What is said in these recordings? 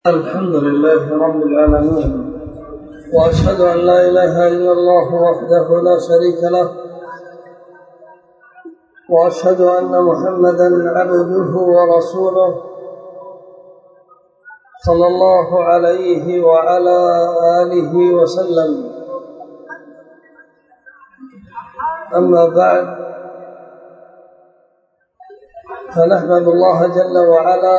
الحمد لله رب العالمين، وأشهد أن لا إله إلا الله وحده لا شريك له، وأشهد أن محمدا عبده ورسوله صلى الله عليه وعلى آله وسلم. أما بعد، فنحمد الله جل وعلا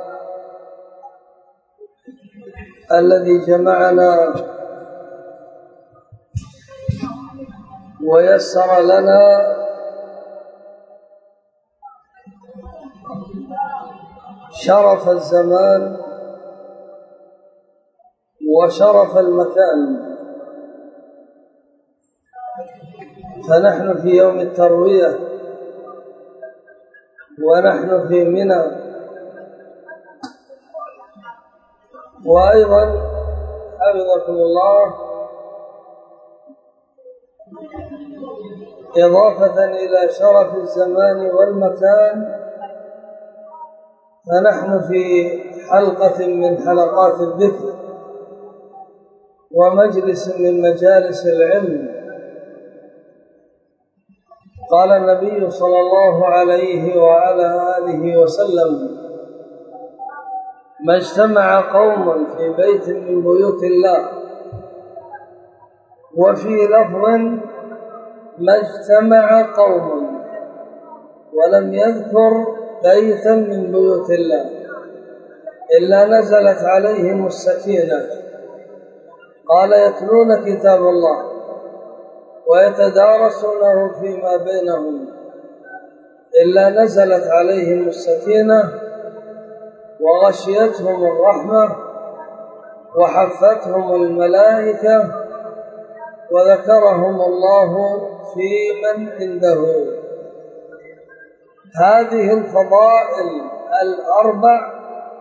الذي جمعنا ويسر لنا شرف الزمان وشرف المكان، فنحن في يوم التروية ونحن في منى. وأيضا حفظكم الله، إضافة إلى شرف الزمان والمكان، فنحن في حلقة من حلقات الذكر ومجلس من مجالس العلم. قال النبي صلى الله عليه وعلى آله وسلم: ما اجتمع قوم في بيت من بيوت الله، وفي لفظ ما اجتمع قوم، ولم يذكر بيتا من بيوت الله، إلا نزلت عليهم السكينة. قال: يتلون كتاب الله ويتدارسونه فيما بينهم، إلا نزلت عليهم السكينة وغشيتهم الرحمة وحفتهم الملائكة وذكرهم الله في من عنده. هذه الفضائل الأربع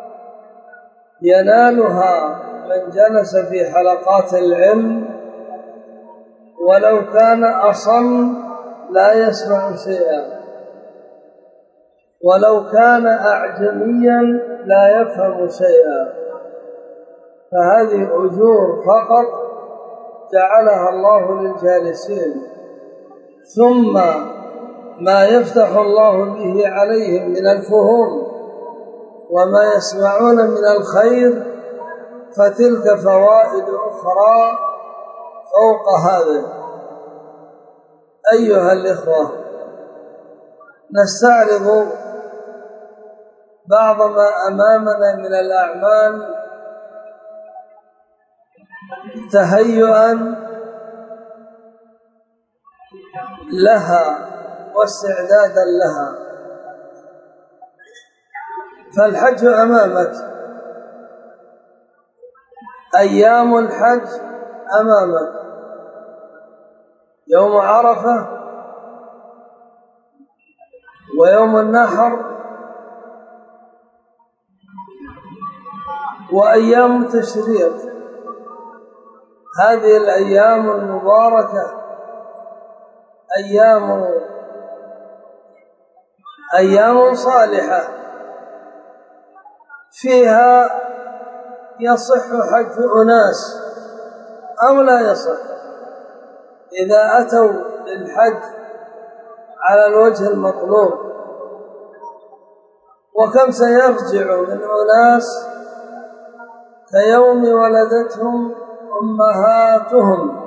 ينالها من جلس في حلقات العلم، ولو كان أصم لا يسمع شيئا، ولو كان أعجميا لا يفهم شيئا. فهذه أجور فقط جعلها الله للجالسين، ثم ما يفتح الله به عليهم من الفهوم وما يسمعون من الخير، فتلك فوائد أخرى فوق هذا. أيها الإخوة، نستعرض بعض ما أمامنا من الأعمال تهيئا لها واستعدادا لها. فالحج أمامك، أيام الحج أمامك: يوم عرفة، ويوم النحر، وأيام التشريق. هذه الأيام المباركة أيام صالحة، فيها يصح حج أناس أو لا يصح إذا أتوا للحج على الوجه المطلوب. وكم سيرجع من أناس كيوم ولدتهم أمهاتهم،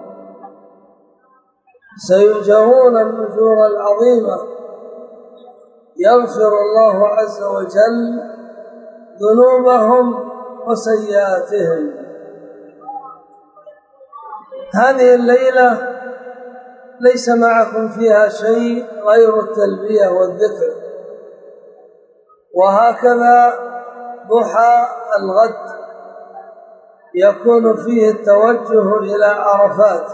سيؤجرون الأجور العظيمة، يغفر الله عز وجل ذنوبهم وسيئاتهم. هذه الليلة ليس معكم فيها شيء غير التلبية والذكر، وهكذا ضحى الغد يكون فيه التوجه إلى عرفات،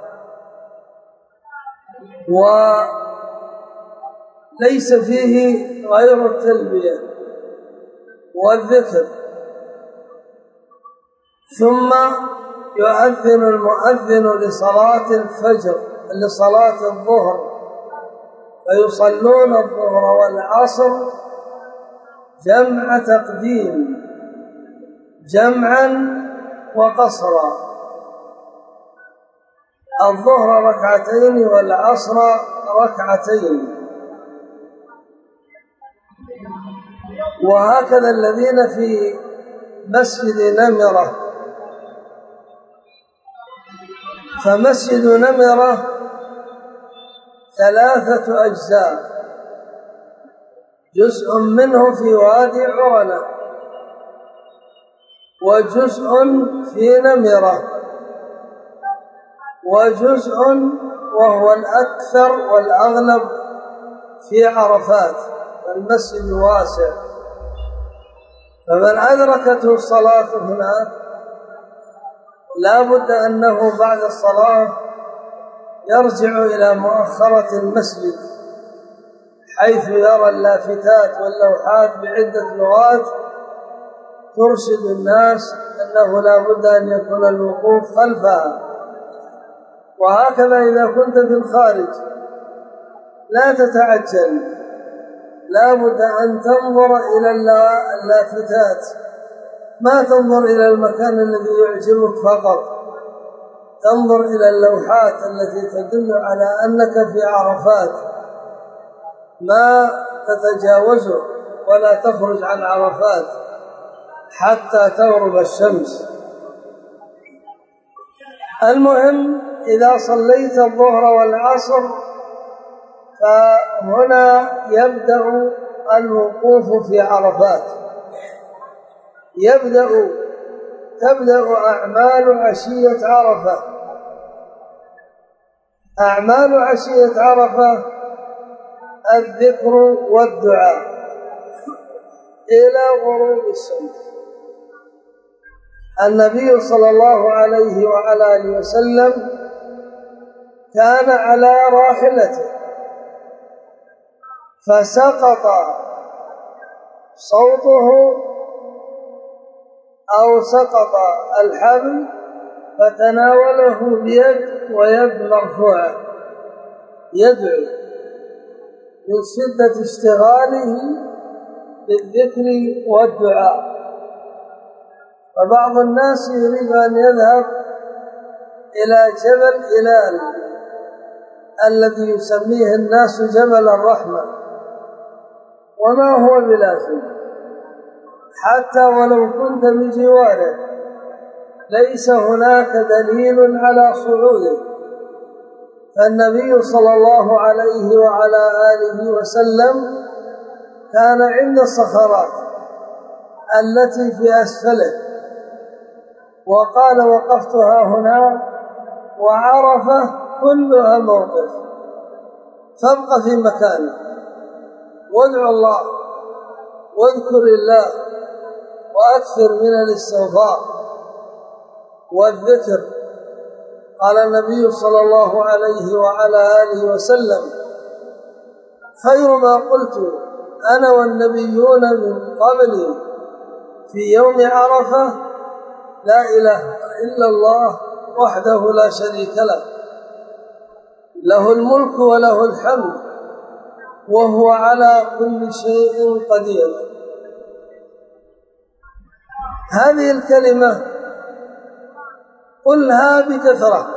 وليس فيه غير التلبية والذكر. ثم يؤذن المؤذن لصلاة الفجر، لصلاة الظهر، فيصلون الظهر والعصر جمع تقديم، جمعا وقصرا، الظهر ركعتين والعصر ركعتين. وهكذا الذين في مسجد نمرة، فمسجد نمرة 3 أجزاء، جزء منه في وادي عرنة، وجزء في نمرة، وجزء وهو الأكثر والأغلب في عرفات، فالمسجد واسع، فمن أدركته الصلاة هناك لا بد أنه بعد الصلاة يرجع إلى مؤخرة المسجد حيث يرى اللافتات واللوحات بعدة لغات ترشد الناس أنه لا بد أن يكون الوقوف خلفها. وهكذا إذا كنت في الخارج لا تتعجل، لا بد أن تنظر إلى اللافتات، ما تنظر إلى المكان الذي يعجبك فقط، تنظر إلى اللوحات التي تدل على أنك في عرفات، ما تتجاوزه ولا تخرج عن عرفات حتى تغرب الشمس. المهم إذا صليت الظهر والعصر فهنا يبدأ الوقوف في عرفات، تبدأ أعمال عشية عرفة. أعمال عشية عرفة الذكر والدعاء إلى غروب الشمس. النبي صلى الله عليه وعلى آله وسلم كان على راحلته فسقط صوته أو سقط الحبل فتناوله بيد ويد مرفوعة، يدعو من شدة اشتغاله بالذكر والدعاء. فبعض الناس يريد أن يذهب إلى جبل إلال الذي يسميه الناس جبل الرحمة، وما هو بلازم، حتى ولو كنت بجواره ليس هناك دليل على صعوده. فالنبي صلى الله عليه وعلى آله وسلم كان عند الصخرات التي في أسفله وقال وقفتها هنا وعرفة كلها موقف، فابق في مكانه وادعو الله واذكر الله وأكثر من الاستغفار والذكر. قال النبي صلى الله عليه وعلى آله وسلم خير ما قلت أنا والنبيون من قبلي في يوم عرفة لا إله إلا الله وحده لا شريك له، له الملك وله الحمد وهو على كل شيء قدير. هذه الكلمة قلها بكثرة،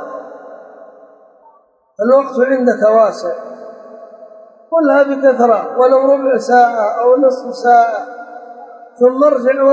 الوقت عندك واسع، قلها بكثرة ولو ربع ساعة أو نصف ساعة، ثم ارجع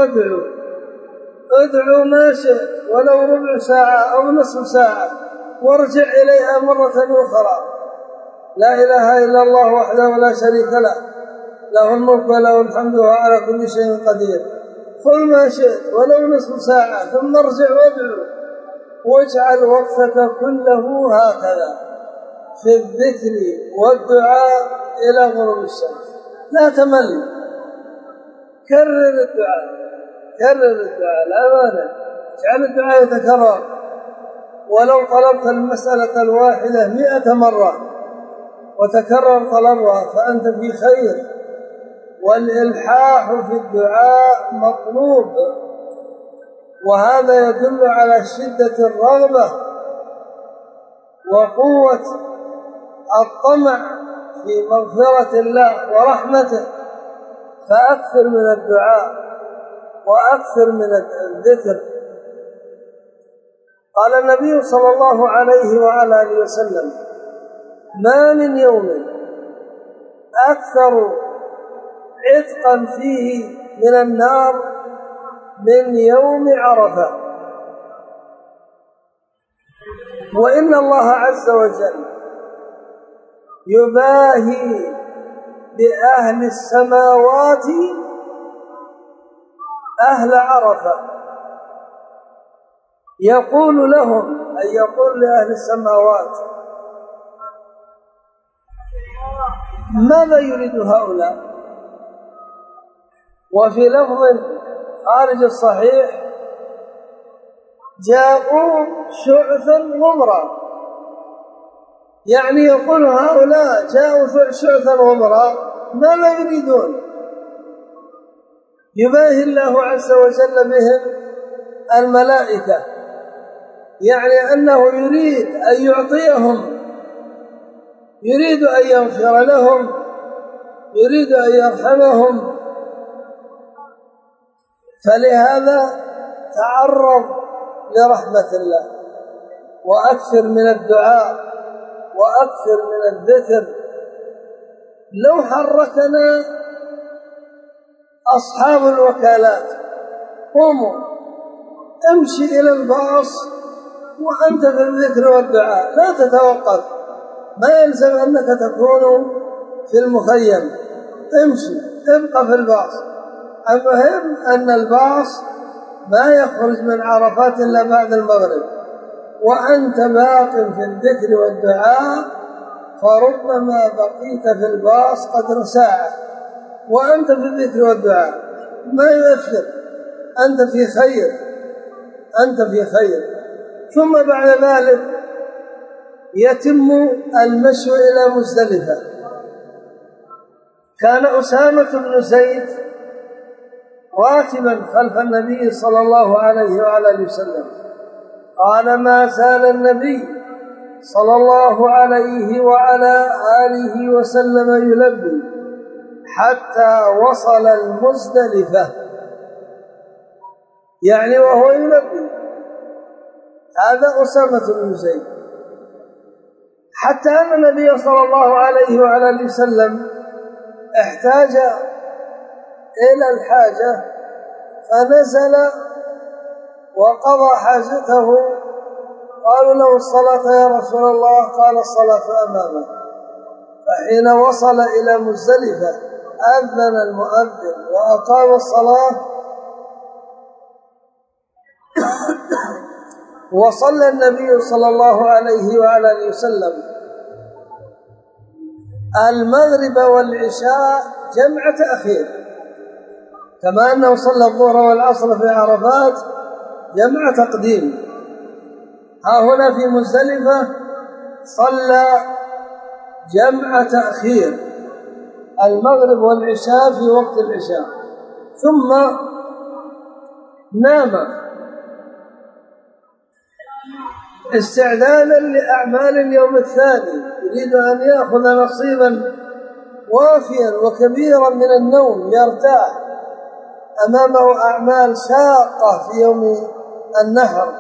ادعو ما شئت ولو ربع ساعة أو نصف ساعة، وارجع إليها مرة أخرى. لا إله إلا الله وحده لا شريك له، له الملك وله الحمد وهو على كل شيء قدير. قل ما شئت ولو نصف ساعة، ثم ارجع وادعو، واجعل وقتك كله هكذا في الذكر والدعاء إلى غروب الشمس، لا تمل، كرر الدعاء لا مانع، اجعل الدعاء يتكرر، ولو طلبت المسألة الواحدة 100 مرة وتكرر طلبها فأنت في خير. والإلحاح في الدعاء مطلوب، وهذا يدل على شدة الرغبة وقوة الطمع في مغفرة الله ورحمته، فأكثر من الدعاء وأكثر من الذكر. قال النبي صلى الله عليه وعلى آله وسلم: ما من يوم أكثر عتقا فيه من النار من يوم عرفة. وإن الله عز وجل يباهي بأهل السماوات أهل عرفة، يقول لهم، أي يقول لأهل السماوات: ماذا يريد هؤلاء؟ وفي لفظ خارج الصحيح: جاءوا شعثا غبرا، يعني يقول هؤلاء جاءوا شعثا غبرا، ماذا يريدون؟ يباهي الله عز وجل بهم الملائكة، يعني أنه يريد أن يعطيهم، يريد أن يغفر لهم، يريد أن يرحمهم. فلهذا تعرض لرحمة الله، وأكثر من الدعاء، وأكثر من الذكر. لو حركنا أصحاب الوكالات: قوموا امشي إلى الباص وأنت في الذكر والدعاء، لا تتوقف، ما يلزم أنك تكون في المخيم، امشي ابقى في الباص. المهم أن الباص ما يخرج من عرفات إلا بعد المغرب، وأنت باق في الذكر والدعاء، فربما بقيت في الباص قدر ساعة وأنت في الذكر والدعاء، ما يؤثر، أنت في خير، أنت في خير. ثم بعد ذلك يتم المشي إلى مزدلفة. كان أسامة بن زيد راكبا خلف النبي صلى الله عليه وعلى وسلم، قال: ما زال النبي صلى الله عليه وعلى آله وسلم يلبي حتى وصل المزدلفة، يعني وهو يلبي. هذا أسامة بن زيد، حتى أن النبي صلى الله عليه وعلى آله وسلم احتاج إلى الحاجة فنزل وقضى حاجته. قالوا له: الصلاة يا رسول الله؟ قال: الصلاة أمامك. فحين وصل إلى مزدلفة أذن المؤذن وأقام الصلاة، وصلى النبي صلى الله عليه وعلى آله وسلم المغرب والعشاء جمع تأخير، كما أنه صلى الظهر والعصر في عرفات جمع تقديم. ها هنا في مزدلفة صلى جمع تأخير، المغرب والعشاء في وقت العشاء، ثم نام استعدادا لأعمال اليوم الثاني، يريد أن يأخذ نصيبا وافيا وكبيرا من النوم يرتاح، أمامه أعمال شاقة في يوم النحر.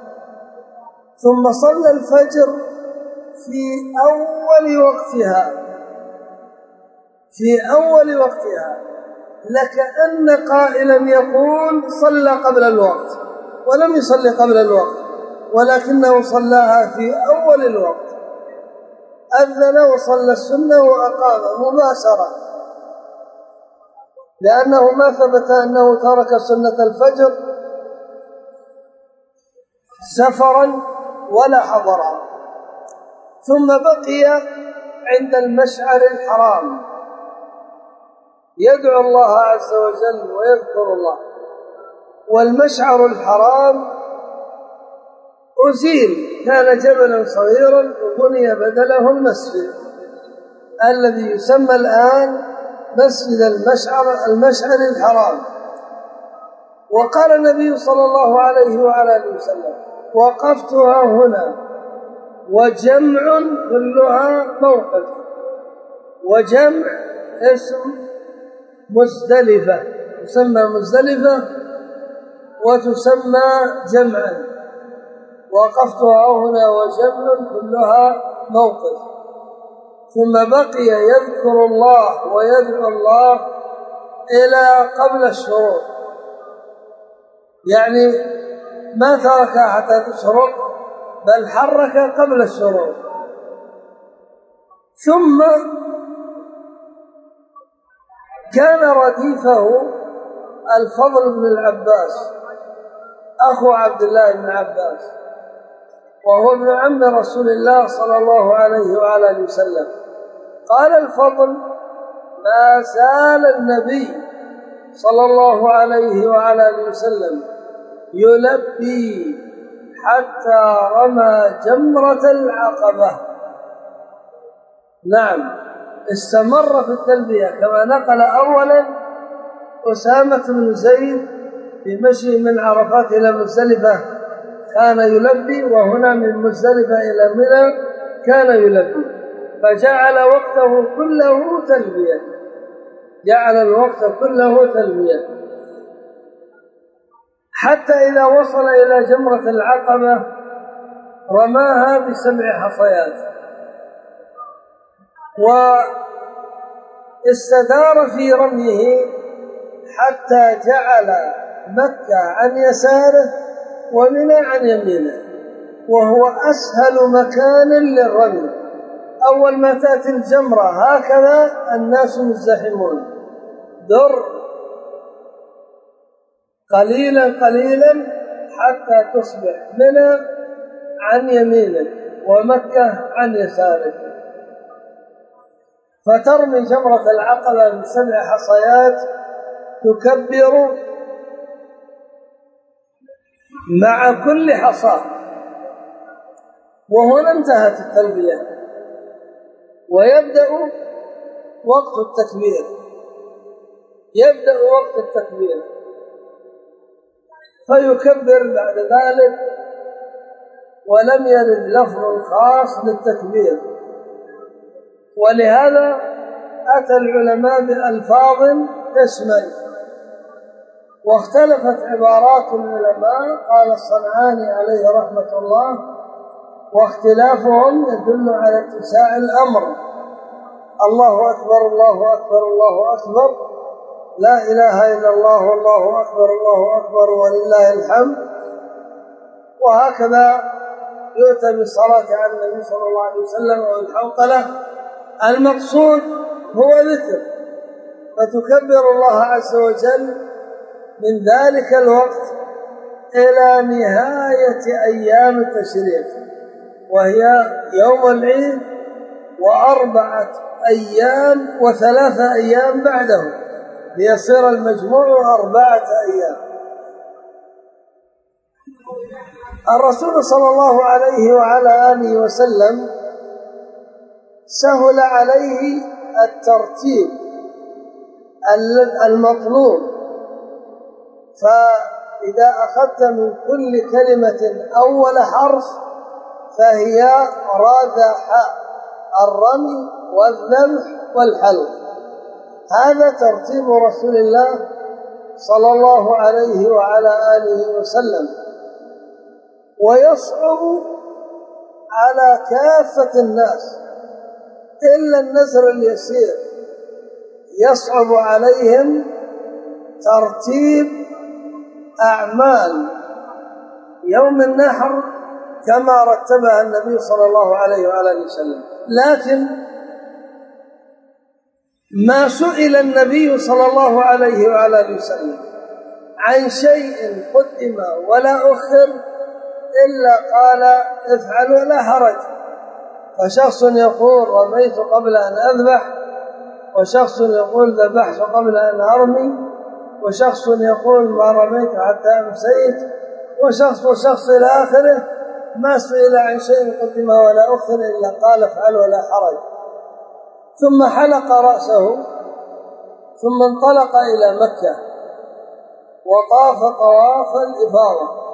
ثم صلى الفجر في أول وقتها، في أول وقتها، لكأن قائلا يقول: صلى قبل الوقت، ولم يصلي قبل الوقت، ولكنه صلاها في أول الوقت، أذن وصلى السنة وأقام مباشرة، لأنه ما ثبت أنه ترك سنة الفجر سفرا ولا حضرا. ثم بقي عند المشعر الحرام يدعو الله عز وجل ويذكر الله. والمشعر الحرام أزيل، كان جبلا صغيرا وبني بدله المسجد الذي يسمى الآن مسجد المشعر الحرام. وقال النبي صلى الله عليه وعلى آله وسلم: وقفتها هنا، وجمع كلها موقف، وجمع اسم مزدلفة، يسمى مزدلفة وتسمى جمعا، وقفتها هنا وجمع كلها موقف. ثم بقي يذكر الله ويدعو الله إلى قبل الشروق، يعني ما تركها حتى تشرق بل حرك قبل الشروق. ثم كان رديفه الفضل بن العباس أخو عبد الله بن عباس، وهو ابن عم رسول الله صلى الله عليه وآله وسلم. قال الفضل: ما زال النبي صلى الله عليه وآله وسلم يلبي حتى رمى جمرة العقبة. نعم، استمر في التلبية كما نقل أولا أسامة بن زيد في مشي من عرفات إلى مزدلفة كان يلبي، وهنا من مزدلفة إلى منى كان يلبي، فجعل وقته كله تلبية، جعل الوقت كله تلبية، حتى إذا وصل إلى جمرة العقبة رماها ب7 حصيات، واستدار في رميه حتى جعل مكة عن يساره ومنى عن يمينه، وهو أسهل مكان للرمي. أول ما تأتي الجمرة هكذا الناس مزدحمون، در قليلا قليلا حتى تصبح منى عن يمينك ومكة عن يسارك، فترمي جمرة العقبة ب7 حصيات، تكبر مع كل حصى. وهنا انتهت التلبية، ويبدأ وقت التكبير، يبدأ وقت التكبير، فيكبر بعد ذلك، ولم يرد لفظ خاص للتكبير، ولهذا أتى العلماء بألفاظ تشمل، واختلفت عبارات العلماء. قال الصنعاني عليه رحمة الله: واختلافهم يدل على اتساع الأمر، الله أكبر الله أكبر الله أكبر، لا إله إلا الله والله أكبر الله أكبر ولله الحمد، وهكذا يؤتى بالصلاة على النبي صلى الله عليه وسلم والحوقلة. المقصود هو ذكر، فتكبر الله عز وجل من ذلك الوقت إلى نهاية أيام التشريق، وهي يوم العيد و4 أيام و3 أيام بعده، ليصير المجموع 4 أيام. الرسول صلى الله عليه وعلى آله وسلم سهل عليه الترتيب المطلوب، فإذا أخذت من كل كلمة أول حرف فهي رادح الرمي والذبح والحلق. هذا ترتيب رسول الله صلى الله عليه وعلى آله وسلم، ويصعب على كافة الناس إلا النزر اليسير، يصعب عليهم ترتيب أعمال يوم النحر كما رتبها النبي صلى الله عليه وآله وسلم. لكن ما سئل النبي صلى الله عليه وآله وسلم عن شيء قدم ولا أخر إلا قال: افعل ولا حرج. فشخص يقول: رميت قبل أن أذبح، وشخص يقول: ذبحت قبل أن أرمي، وشخص يقول: ما رميت حتى أمسيت، وشخص إلى آخره. ما سئل عن شيء قدم ولا أخر إلا قال: افعل ولا حرج. ثم حلق رأسه، ثم انطلق إلى مكة وطاف طواف الإفاضة.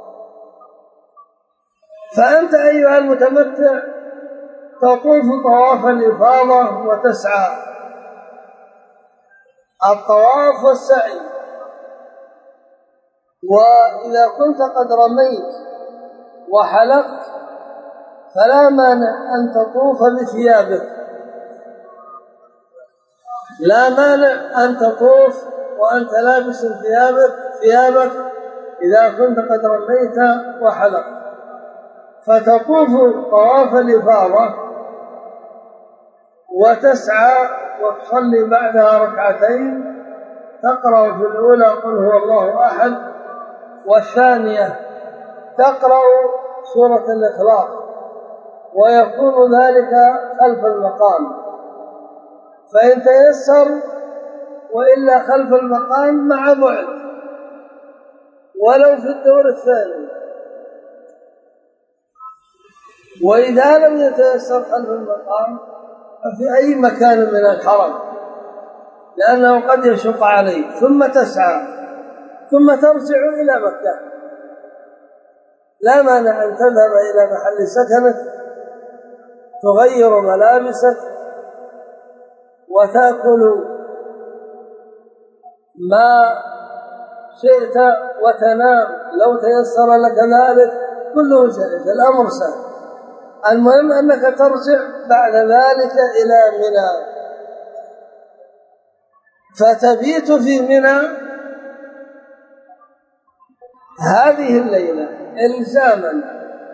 فأنت أيها المتمتع تطوف طواف الإفاضة وتسعى. الطواف والسعي وإذا كنت قد رميت وحلقت فلا مانع أن تطوف بثيابك، لا مانع أن تطوف وأنت لابس ثيابك إذا كنت قد رميت وحلقت، فتطوف طواف الإفاضة وتسعى وتصلي بعدها ركعتين، تقرأ في الأولى قل هو الله أحد، والثانية تقرأ سورة الإخلاص، ويكون ذلك خلف المقام، فإن تيسر، وإلا خلف المقام مع بعد ولو في الدور الثاني. وإذا لم يتيسر خلف المقام ففي أي مكان من الحرم، لأنه قد يشق عليه، ثم تسعى ثم ترجع إلى مكة، لا مانع أن تذهب إلى محل سكنك تغير ملابسك وتأكل ما شئت وتنام لو تيسر لك ذلك، كله جائز، الأمر سهل. المهم أنك ترجع بعد ذلك إلى منى، فتبيت في منى هذه الليلة إلزاما،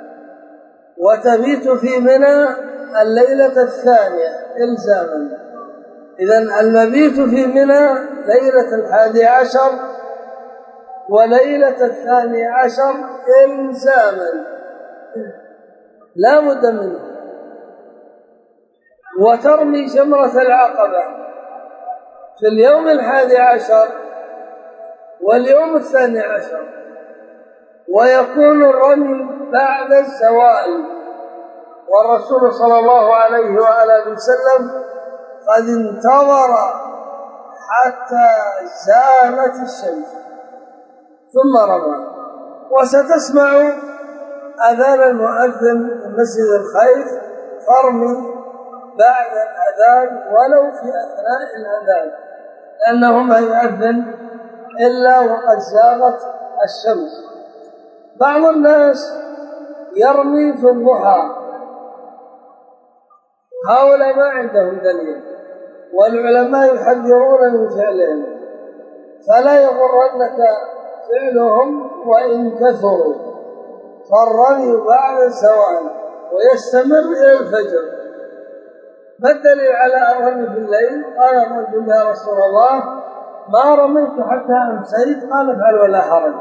وتبيت في منى الليلة الثانية إلزاما. إذن المبيت في منى ليلة 11 وليلة 12 إلزاما لا بد منه. وترمي جمرة العقبة في اليوم 11 واليوم 12، ويكون الرمي بعد الزوال، والرسول صلى الله عليه وآله وسلم قد انتظر حتى زالت الشمس ثم رمى. وستسمع أذان المؤذن في مسجد الخيف، فارمي بعد الأذان ولو في أثناء الأذان، لأنه ما يؤذن إلا وقد زاغت الشمس. بعض الناس يرمي في الضحى، هؤلاء ما عندهم دليل، والعلماء يحذرون من فعلهم، فلا يغرنك فعلهم وإن كثروا، فالرمي بعد الزوال ويستمر إلى الفجر. ما الدليل على الرمي في الليل؟ قال الرجل يا رسول الله ما رميت حتى أمسيت، قال افعل ولا حرج.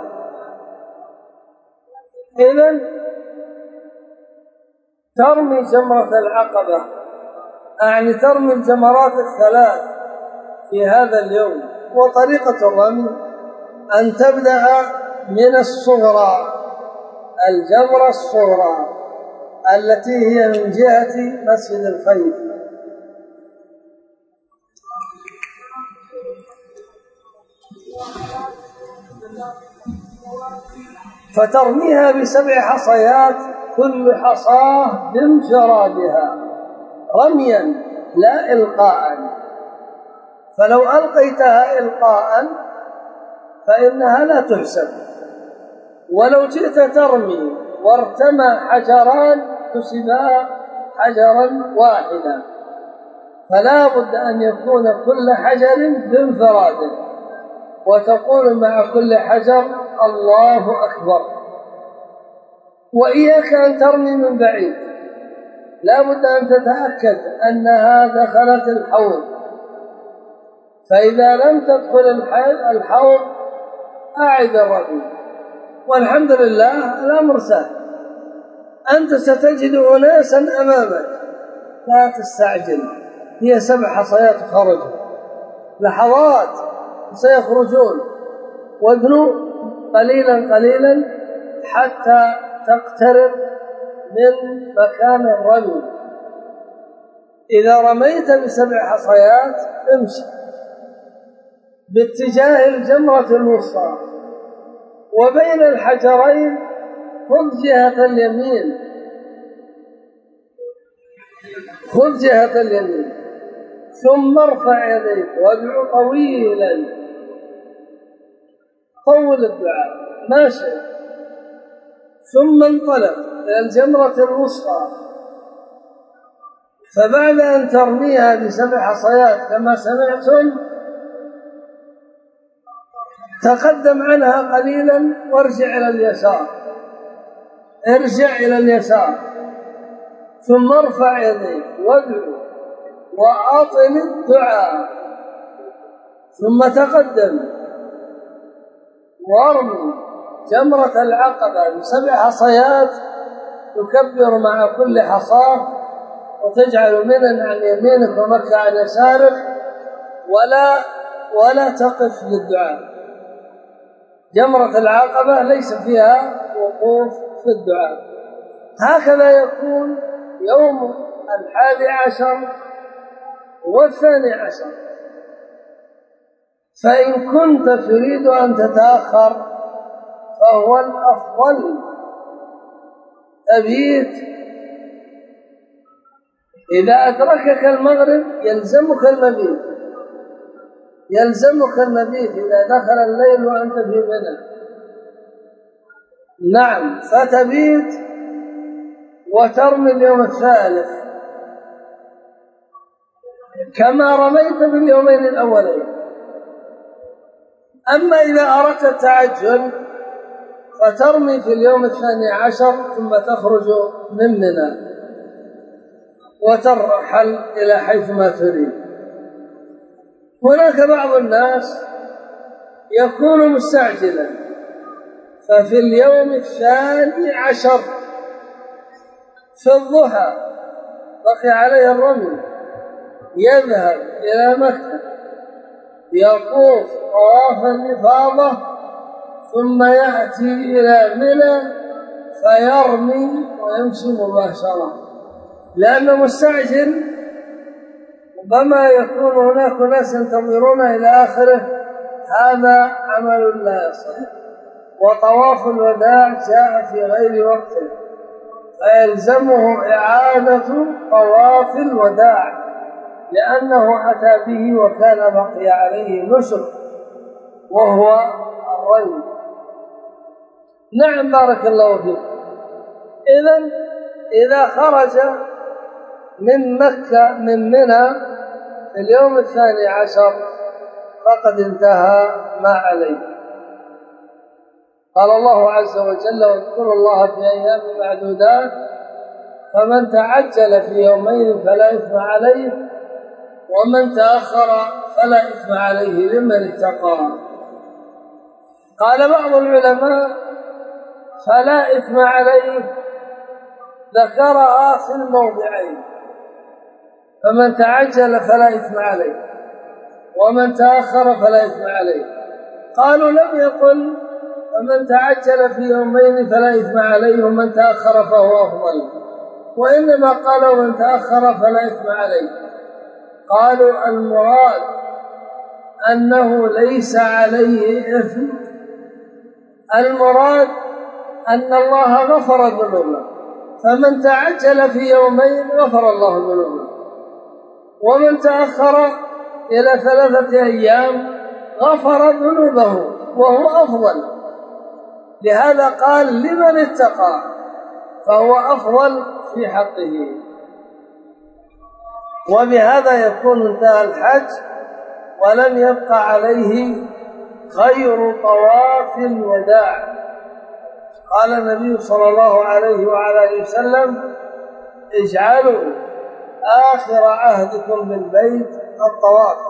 إذن ترمي جمرة العقبة، يعني ترمي الجمرات الثلاث في هذا اليوم. وطريقة الرمي أن تبدأ من الصغرى، الجمرة الصغرى التي هي من جهة مسجد الخيف، فترميها ب7 حصيات، كل حصاة بانفرادها رميا لا إلقاء، فلو ألقيتها إلقاء فإنها لا تحسب، ولو جئت ترمي وارتمى حجران حسبا حجرا واحدا، فلا بد أن يكون كل حجر بانفراده، وتقول مع كل حجر الله أكبر. وإياك أن ترمي من بعيد، لا بد أن تتأكد أنها دخلت الحوض، فإذا لم تدخل الحوض أعد الرمي، والحمد لله الأمر سهل. أنت ستجد أناسا أمامك، لا تستعجل، هي 7 حصيات خرجوا، لحظات سيخرجون، وابنوا قليلا قليلا حتى تقترب من مكان الرمي. إذا رميت ب7 حصيات امشي باتجاه الجمرة الوسطى، وبين الحجرين خذ جهة اليمين، خذ جهة اليمين، ثم ارفع يديك وادعو طويلا، طول الدعاء ماشي، ثم انطلق إلى الجمرة الوسطى، فبعد أن ترميها ب7 حصيات كما سمعتم تقدم عنها قليلا وارجع إلى اليسار، ارجع إلى اليسار، ثم ارفع يديك وادعو وأطل الدعاء، ثم تقدم وارمي جمرة العقبة ب7 حصيات، تكبر مع كل حصاة، وتجعل منى عن يمينك ومكة عن يسارك، ولا تقف للدعاء. جمرة العقبة ليس فيها وقوف في الدعاء. هكذا يكون يوم 11 و12. فإن كنت تريد أن تتأخر فهو الأفضل تبيت. إذا أدركك المغرب يلزمك المبيت، يلزمك المبيت إذا دخل الليل وأنت في منى. نعم، فتبيت وترمي اليوم الثالث كما رميت في اليومين الأولين. أما إذا أردت التعجل فترمي في اليوم 12 ثم تخرج من منى وترحل إلى حيث ما تريد. هناك بعض الناس يكون مستعجلا، ففي اليوم 12 في الضحى بقي عليه الرمي، يذهب إلى مكة يطوف طواف الإفاضة ثم يأتي إلى منى فيرمي ويمشي مباشرة، لأنه مستعجل. ربما يكون هناك ناس ينتظرون إلى آخره، هذا عمل لا يصح. وطواف الوداع جاء في غير وقته، فيلزمه إعادة طواف الوداع لأنه أتى به وكان بقي عليه نسك وهو الرمي. نعم، بارك الله فيك. إذا خرج من مكة من منى في اليوم 12 فقد انتهى ما عليه. قال الله عز وجل: واذكروا الله في أيام معدودات، فمن تعجل في يومين فلا إثم عليه، ومن تأخر فلا إثم عليه لمن اتقى. قال بعض العلماء: فلا إثم عليه ذكرها في الموضعين، فمن تعجل فلا إثم عليه، ومن تأخر فلا إثم عليه. قالوا: لم يقل فمن تعجل في يومين فلا إثم عليه ومن تأخر فهو أفضل، وإنما قالوا من تأخر فلا إثم عليه. قالوا: المراد أنه ليس عليه إثم، المراد أن الله غفر ذنوبه، فمن تعجل في يومين غفر الله ذنوبه، ومن تأخر إلى 3 أيام غفر ذنوبه وهو أفضل. لهذا قال: لمن اتقى، فهو أفضل في حقه. وبهذا يكون انتهى الحج ولم يبقى عليه غير طواف الوداع. قال النبي صلى الله عليه وعلى آله وسلم: اجعلوا آخر عهدكم بالبيت الطواف،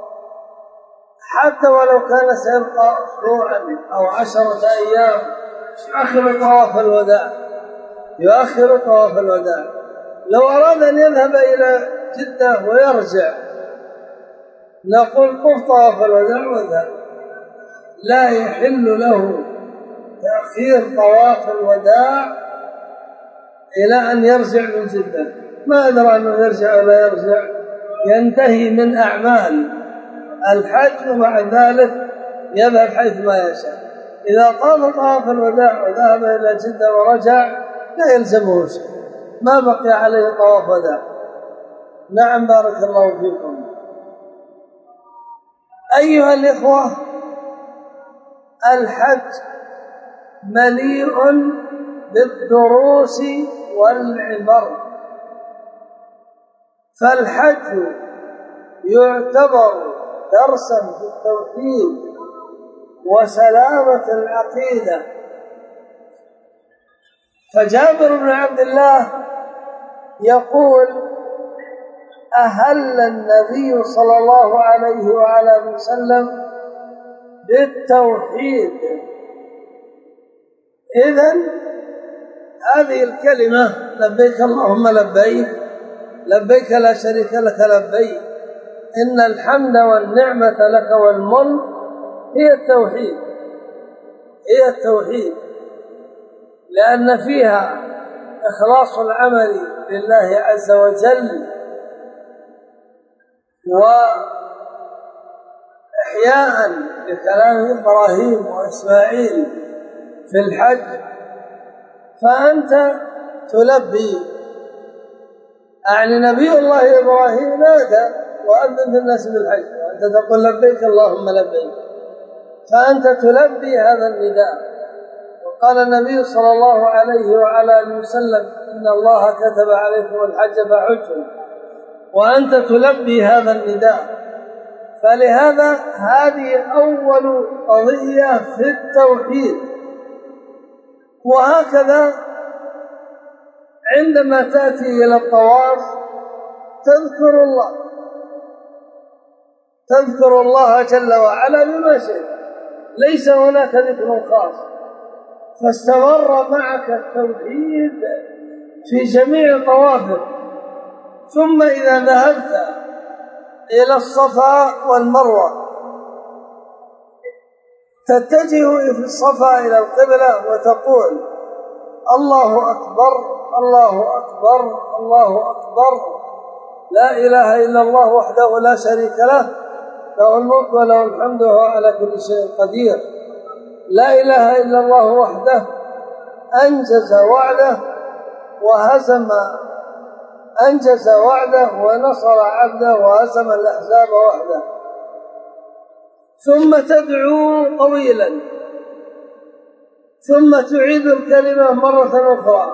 حتى ولو كان سيبقى أسبوعا أو 10 أيام يؤخر طواف الوداع، يؤخر طواف الوداع. لو أراد أن يذهب إلى جدة ويرجع نقول: طف طواف الوداع وذهب. لا يحل له تأخير طواف الوداع إلى أن يرجع من جدة. ما أدرى أنه يرجع ولا يرجع، ينتهي من أعمال الحج وبعد ذلك يذهب حيث ما يشاء. إذا طاف طواف الوداع وذهب إلى جدة ورجع لا يلزمه شيء، ما بقي عليه طواف وداع. نعم، بارك الله فيكم. أيها الإخوة، الحج مليء بالدروس والعبر، فالحج يعتبر درسا في التوحيد وسلامة العقيدة. فجابر بن عبد الله يقول: أهل النبي صلى الله عليه وعلى وسلم بالتوحيد. إذن هذه الكلمة لبيك اللهم لبيك، لبيك لا شريك لك لبيك، إن الحمد والنعمة لك والملك، هي التوحيد، هي التوحيد، لأن فيها إخلاص العمل لله عز وجل، وإحياء لكلام إبراهيم وإسماعيل في الحج. فأنت تلبي، يعني نبي الله إبراهيم نادى وأذن في الناس بالحج، وأنت تقول لبيك اللهم لبيك، فأنت تلبي هذا النداء. وقال النبي صلى الله عليه وعلى آله وسلم: إن الله كتب عليكم الحج فحجوا، وأنت تلبي هذا النداء. فلهذا هذه أول قضية في التوحيد. وهكذا عندما تأتي إلى الطواف تذكر الله، تذكر الله جل وعلا بما شئت، ليس هناك ذكر خاص، فاستمر معك التوحيد في جميع طوافك. ثم إذا ذهبت إلى الصفا والمروة تتجه في الصفا إلى القبلة وتقول: الله أكبر الله أكبر الله أكبر، لا إله إلا الله وحده لا شريك له، له الملك وله الحمد وهو على كل شيء قدير. لا إله إلا الله وحده أنجز وعده وهزم، أنجز وعده ونصر عبده وهزم الأحزاب وحده. ثم تدعو طويلا، ثم تعيد الكلمة مرة أخرى: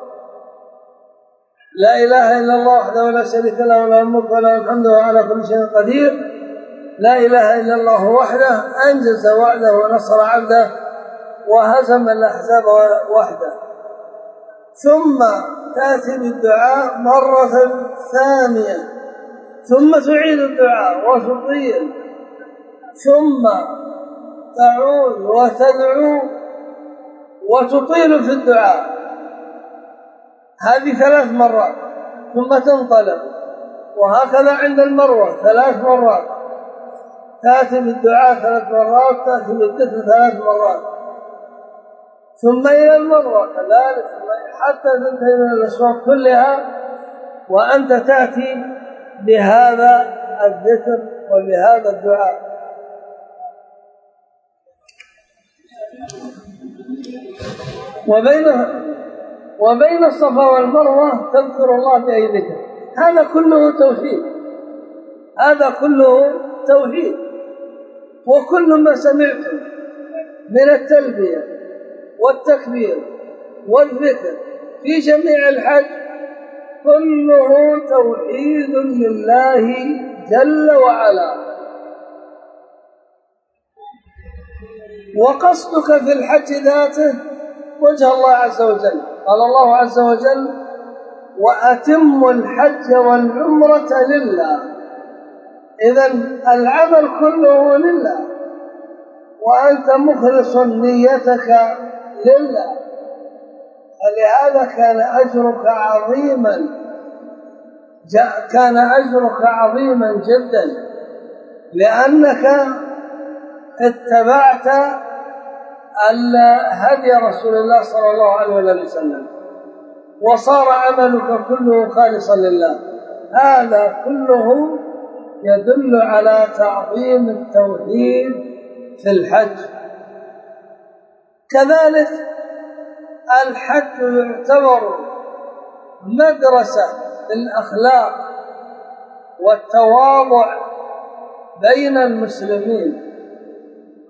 لا إله إلا الله وحده لا شريك له، له الملك وله الحمد وهو على كل شيء قدير. لا إله إلا الله وحده أنجز وعده ونصر عبده وهزم الأحزاب وحده. ثم تأتي بالدعاء مرة ثانية، ثم تعيد الدعاء وتطيل، ثم تعود وتدعو وتطيل في الدعاء، هذه 3 مرات، ثم تنطلق. وهكذا عند المروة 3 مرات، تأتي بالدعاء 3 مرات، تأتي بالذكر 3 مرات، ثم إلى المروة كذلك، حتى تنتهي من الأشواط كلها وأنت تأتي بهذا الذكر وبهذا الدعاء. وبين الصفا والمروة تذكر الله بأي ذكر. هذا كله توحيد، هذا كله توحيد. وكل ما سمعتم من التلبية والتكبير والذكر في جميع الحج كله توحيد لله جل وعلا. وقصدك في الحج ذاته وجه الله عز وجل. قال الله عز وجل: وأتموا الحج والعمرة لله. إذن العمل كله لله، وأنت مخلص نيتك لله، فلهذا كان أجرك عظيما، كان أجرك عظيما جدا، لأنك اتبعت هدي رسول الله صلى الله عليه وسلم، وصار عملك كله خالصا لله. هذا كله يدل على تعظيم التوحيد في الحج. كذلك الحج يعتبر مدرسة للأخلاق والتواضع بين المسلمين.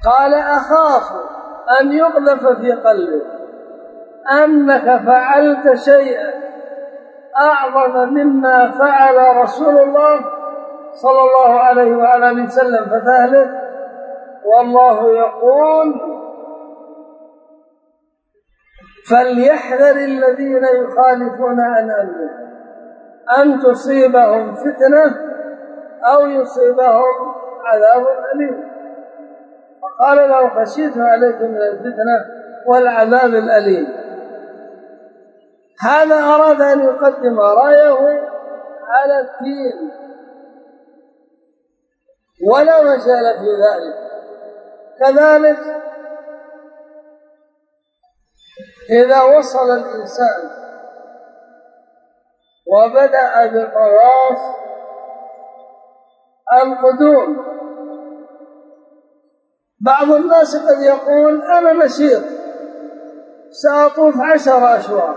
قال أخاف أن يقذف في قلبك أنك فعلت شيئا أعظم مما فعل رسول الله صلى الله عليه وآله وسلم فتهلك، والله يقول فليحذر الذين يخالفون عن أمره أن تصيبهم فتنة أو يصيبهم عذاب أليم. فقال لو خشيت عليكم من الفتنة والعذاب الأليم. هذا أراد أن يقدم رأيه على الدين ولا مجال في ذلك. كذلك إذا وصل الإنسان وبدأ بطواف القدوم، بعض الناس قد يقول أنا نشيط سأطوف 10 أشواط،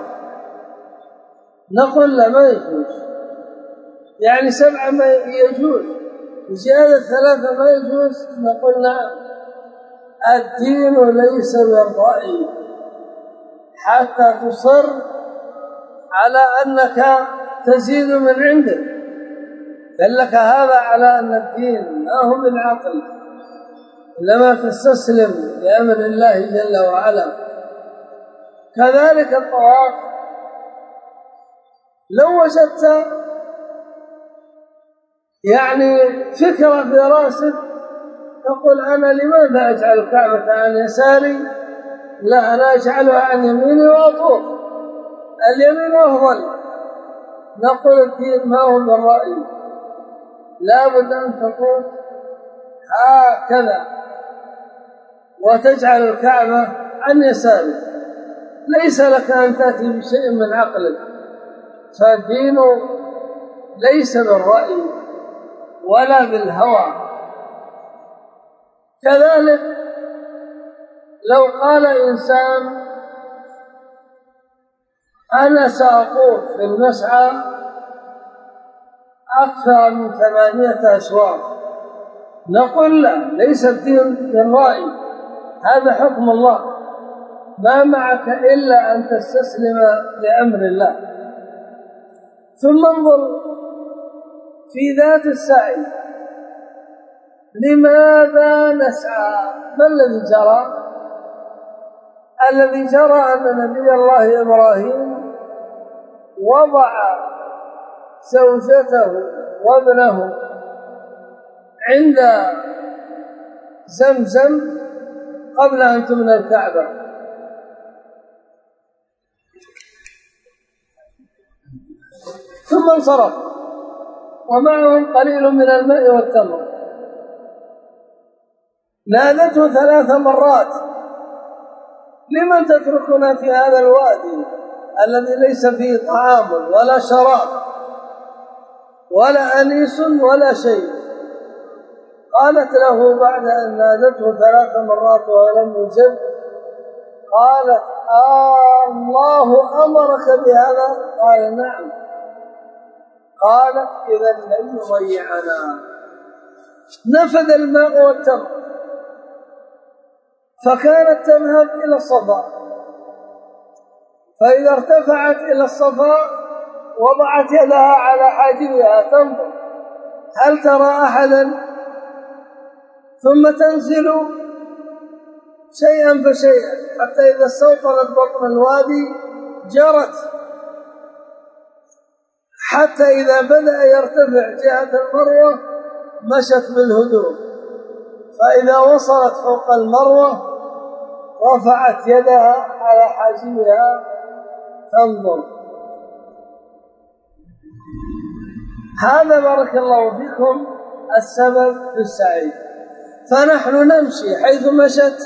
نقول لا ما يجوز، يعني 7 ما يجوز، زيادة 3 ما يجوز، نقول نعم. الدين ليس بالرأي حتى تصر على أنك تزيد من عندك، دلك هذا على أن الدين ما هو بالعقل، لما تستسلم لأمر الله جل وعلا. كذلك الطواف، لو وجدت يعني فكرة في رأسك تقول أنا لماذا أجعل الكعبة عن يساري؟ لا، أنا أجعلها عن يميني وأطوف، اليمين أفضل. نقول الدين ما هو بالرأي، لا بد أن تطوف هكذا وتجعل الكعبة عن يسارك، ليس لك أن تأتي بشيء من عقلك. فالدين ليس بالرأي ولا بالهوى. كذلك لو قال إنسان أنا سأطوف في المسعى أكثر من 8 أشواط، نقول لا، ليس الدين بالرأي، هذا حكم الله، ما معك إلا أن تستسلم لأمر الله. ثم انظر في ذات السعي، لماذا نسعى؟ ما الذي جرى؟ الذي جرى أن نبي الله إبراهيم وضع زوجته وابنه عند زمزم قبل أن تبنى الكعبة، ثم انصرف ومعهم قليل من الماء والتمر. نادته 3 مرات: لمن تتركنا في هذا الوادي الذي ليس فيه طعام ولا شراب ولا أنيس ولا شيء؟ قالت له بعد أن نادته 3 مرات ولم يجب، قالت الله أمرك بهذا؟ قال نعم. قالت إذا لن يضيعنا. نفد الماء والتمر، فكانت تذهب إلى الصفا، فإذا ارتفعت إلى الصفا وضعت يدها على حاجبها تنظر هل ترى أحدا، ثم تنزل شيئا فشيئا حتى إذا استوطنت بطن الوادي جرت، حتى إذا بدأ يرتفع جهة المروة مشت بالهدوء، فإذا وصلت فوق المروة رفعت يدها على حاجبها تنظر. هذا بارك الله فيكم السبب في السعي. فنحن نمشي حيث مشت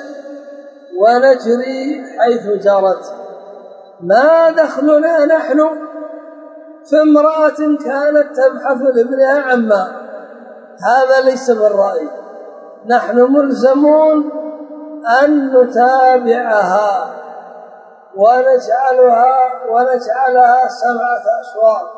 ونجري حيث جرت، ما دخلنا نحن في امرأة كانت تبحث لابنها عن ماء، هذا ليس بالرأي، نحن ملزمون أن نتابعها ونجعلها 7 أشواط.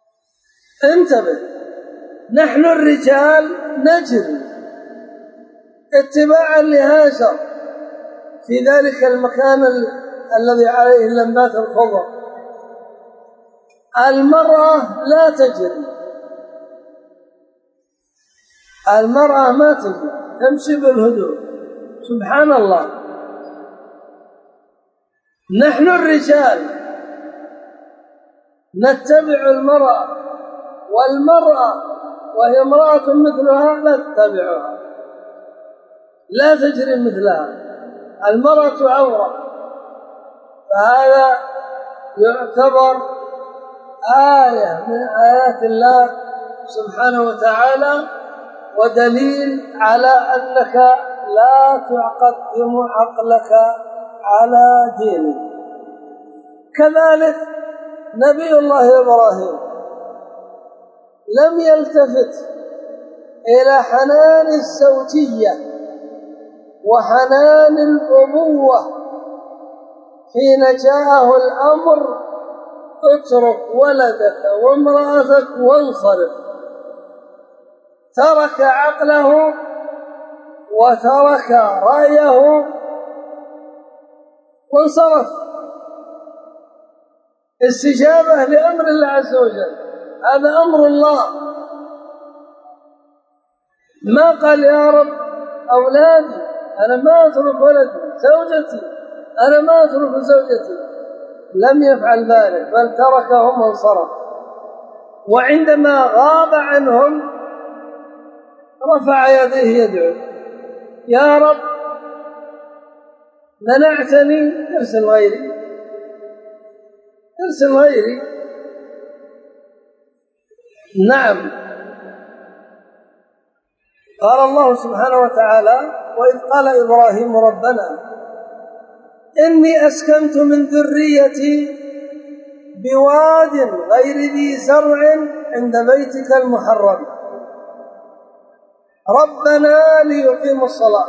انتبه، نحن الرجال نجري اتباعا لهاجر في ذلك المكان الذي عليه اللمبات الخضر. المرأة لا تجري، المرأة ما تجري، تمشي بالهدوء. سبحان الله. نحن الرجال نتبع المرأة، والمرأة وهي امرأة مثلها لا تتبعها، لا تجري مثلها. المرأة عورة، فهذا يعتبر آية من آيات الله سبحانه وتعالى، ودليل على أنك لا تقدم عقلك على دينك. كذلك نبي الله إبراهيم لم يلتفت إلى حنان الزوجية وحنان الأبوة حين جاءه الأمر اترك ولدك وامرأتك وانصرف. ترك عقله وترك رأيه وانصرف استجابة لأمر الله عز وجل. هذا أمر الله. ما قال يا رب أولادي أنا ما أترك ولدي، زوجتي أنا ما أترك زوجتي، لم يفعل ذلك، بل تركهم وانصرف. وعندما غاب عنهم رفع يديه يدعو يا رب منعتني، ارسل غيري، ارسل غيري. نعم. قال الله سبحانه وتعالى وإذ قال إبراهيم ربنا إني أسكنت من ذريتي بواد غير ذي زرع عند بيتك المحرم ربنا ليقيموا الصلاة.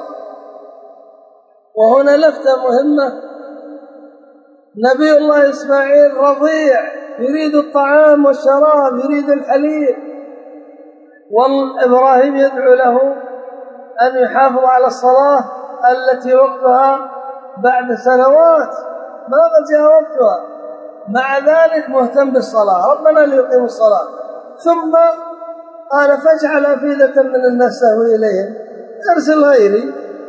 وهنا لفتة مهمة. نبي الله إسماعيل رضيع يريد الطعام والشراب، يريد الحليب، وإبراهيم يدعو له أن يحافظ على الصلاة التي وقتها بعد سنوات ما قد جاء وقتها، مع ذلك مهتم بالصلاة. ربنا ليقيم الصلاة. ثم قال فاجعل أفئدة من الناس تهوي إليهم، ارسل غيري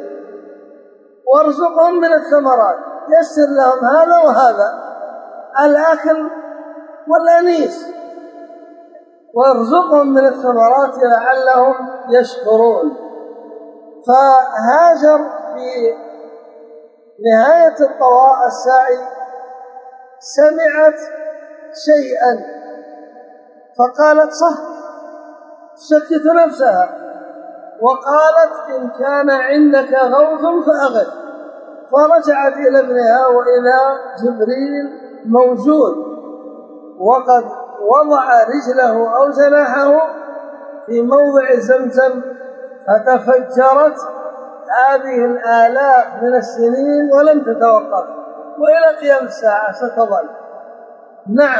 وارزقهم من الثمرات، يسر لهم هذا وهذا، الأكل والأنيس، وارزقهم من الثمرات لعلهم يشكرون. فهاجر في نهاية الطواء السعي سمعت شيئا فقالت صح، شكت نفسها وقالت إن كان عندك غوث فأغث. فرجعت إلى ابنها وإذا جبريل موجود وقد وضع رجله أو جناحه في موضع زمزم، فتفجرت هذه الآلاف من السنين ولم تتوقف، وإلى قيام الساعة ستظل. نعم.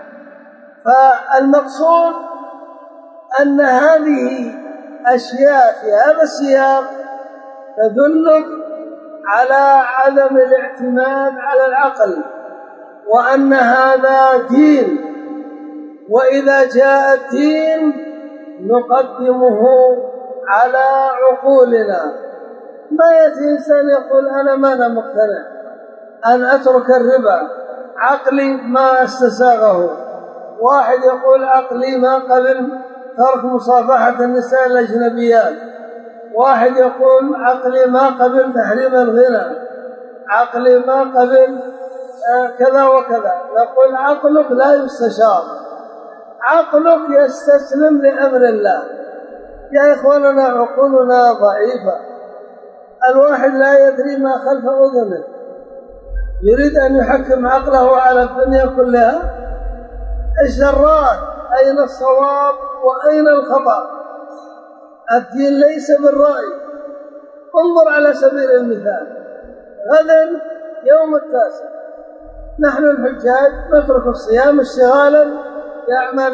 فالمقصود أن هذه أشياء في هذا السياق تدلك على عدم الاعتماد على العقل، وأن هذا دين، وإذا جاء الدين نقدمه على عقولنا. ما يأتي إنسان يقول أنا ما أنا مقتنع أن أترك الربا، عقلي ما استساغه. واحد يقول عقلي ما قبل ترك مصافحة النساء الأجنبيات. واحد يقول عقلي ما قبل تحريم الغنى، عقلي ما قبل كذا وكذا. نقول عقلك لا يستشار، عقلك يستسلم لأمر الله. يا إخواننا عقولنا ضعيفة. الواحد لا يدري ما خلف أذنه، يريد أن يحكم عقله على الدنيا كلها. الشرات أين الصواب وأين الخطأ؟ الدين ليس بالرأي. انظر على سبيل المثال، غدا يوم 9 نحن الحجاج نترك الصيام اشتغالا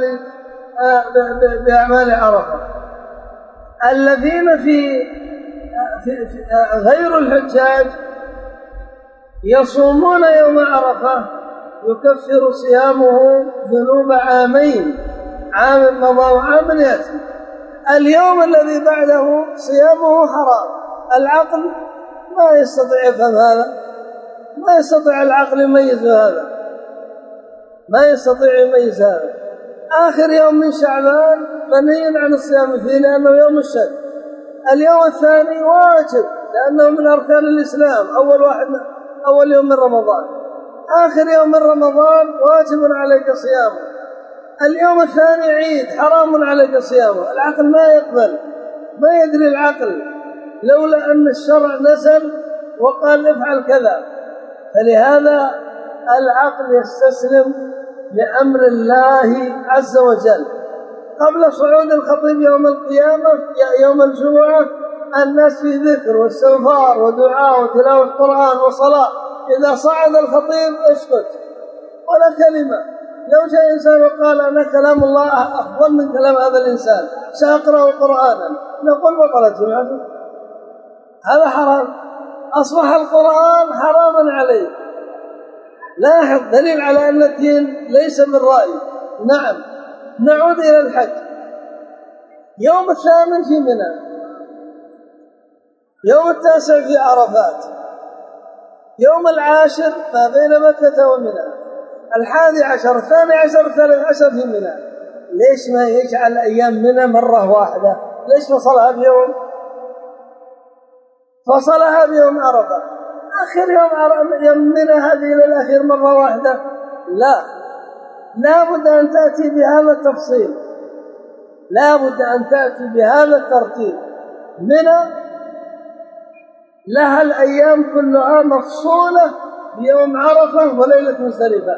بأعمال عرفة. الذين في غير الحجاج يصومون يوم عرفة يكفر صيامه ذنوب عامين، عام مضى وعام يأتي. اليوم الذي بعده صيامه حرام. العقل ما يستطيع يفهم هذا، ما يستطيع العقل يميز هذا، ما يستطيع يميز هذا. آخر يوم من شعبان منهي عن الصيام فيه لأنه يوم الشك. اليوم الثاني واجب لأنه من أركان الإسلام، أول يوم من رمضان. آخر يوم من رمضان واجب عليك صيامه. اليوم الثاني عيد حرام عليك صيامه. العقل ما يقبل، ما يدري العقل لولا أن الشرع نزل وقال افعل كذا. فلهذا العقل يستسلم لأمر الله عز وجل. قبل صعود الخطيب يوم القيامة يوم الجمعة الناس في ذكر واستغفار ودعاء وتلاوة القرآن وصلاة. إذا صعد الخطيب اسكت ولا كلمة. لو جاء إنسان وقال أنا كلام الله أفضل من كلام هذا الإنسان سأقرأ قرآنا نقول بطلت جمعته. هذا حرام، أصبح القرآن حراما عليه. لاحظ دليل على أن الدين ليس من رأي. نعم. نعود إلى الحج. يوم الثامن في منى، يوم التاسع في عرفات، يوم العاشر ما بين مكة ومنى، 11 12 13 في منى. ليش ما يجعل أيام منى مرة واحدة؟ ليش فصلها بيوم؟ فصلها بيوم عرفة. آخر يوم منى هذه إلى الأخير مرة واحدة؟ لا بد أن تأتي بهذا التفصيل، لا بد أن تأتي بهذا الترتيب. منى لها الأيام كلها مفصولة بيوم عرفة وليلة مزدلفة،